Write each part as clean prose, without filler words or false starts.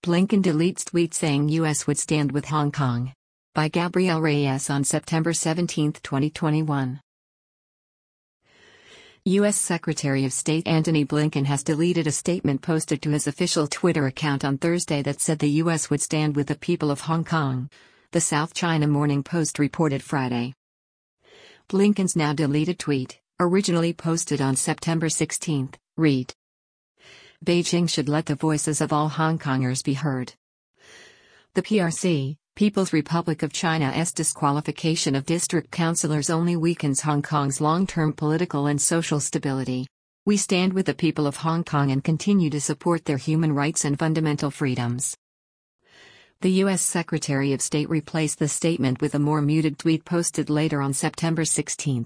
Blinken deletes tweet saying U.S. would stand with Hong Kong. By Gabrielle Reyes on September 17, 2021. U.S. Secretary of State Antony Blinken has deleted a statement posted to his official Twitter account on Thursday that said the U.S. would stand with the people of Hong Kong, the South China Morning Post reported Friday. Blinken's now deleted tweet, originally posted on September 16, read: Beijing should let the voices of all Hong Kongers be heard. The PRC, People's Republic of China's disqualification of district councillors only weakens Hong Kong's long-term political and social stability. We stand with the people of Hong Kong and continue to support their human rights and fundamental freedoms. The U.S. Secretary of State replaced the statement with a more muted tweet posted later on September 16.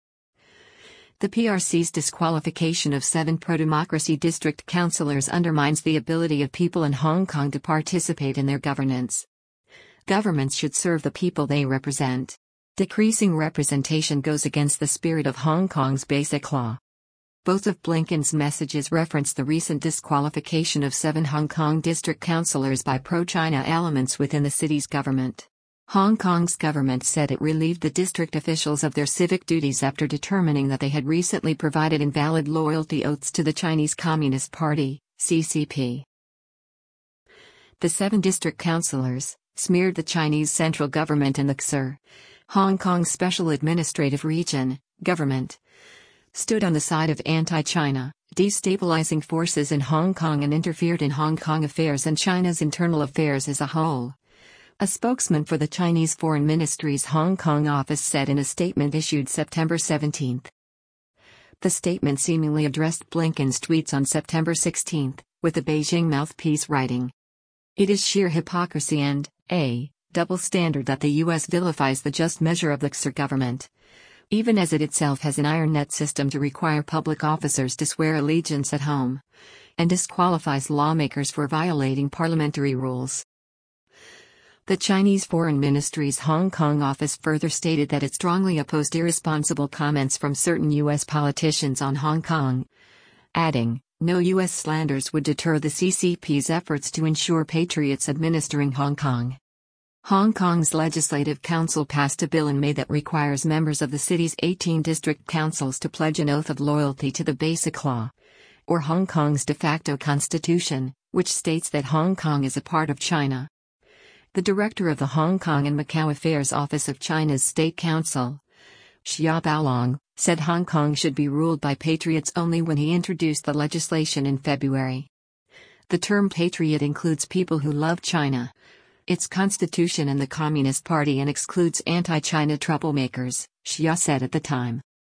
The PRC's disqualification of 7 pro-democracy district councillors undermines the ability of people in Hong Kong to participate in their governance. Governments should serve the people they represent. Decreasing representation goes against the spirit of Hong Kong's basic law. Both of Blinken's messages reference the recent disqualification of 7 Hong Kong district councillors by pro-China elements within the city's government. Hong Kong's government said it relieved the district officials of their civic duties after determining that they had recently provided invalid loyalty oaths to the Chinese Communist Party, CCP. The 7 district councillors smeared the Chinese central government and the Kser, Hong Kong's special administrative region, government, stood on the side of anti-China, destabilizing forces in Hong Kong and interfered in Hong Kong affairs and China's internal affairs as a whole. A spokesman for the Chinese Foreign Ministry's Hong Kong office said in a statement issued September 17. The statement seemingly addressed Blinken's tweets on September 16, with the Beijing mouthpiece writing, "It is sheer hypocrisy and a double standard that the U.S. vilifies the just measure of the Kser government, even as it itself has an iron net system to require public officers to swear allegiance at home, and disqualifies lawmakers for violating parliamentary rules." The Chinese Foreign Ministry's Hong Kong office further stated that it strongly opposed irresponsible comments from certain U.S. politicians on Hong Kong, adding, "No U.S. slanders would deter the CCP's efforts to ensure patriots administering Hong Kong." Hong Kong's Legislative Council passed a bill in May that requires members of the city's 18 district councils to pledge an oath of loyalty to the Basic Law, or Hong Kong's de facto constitution, which states that Hong Kong is a part of China. The director of the Hong Kong and Macau Affairs Office of China's State Council, Xia Baolong, said Hong Kong should be ruled by patriots only when he introduced the legislation in February. The term patriot includes people who love China, its constitution and the Communist Party, and excludes anti-China troublemakers, Xia said at the time.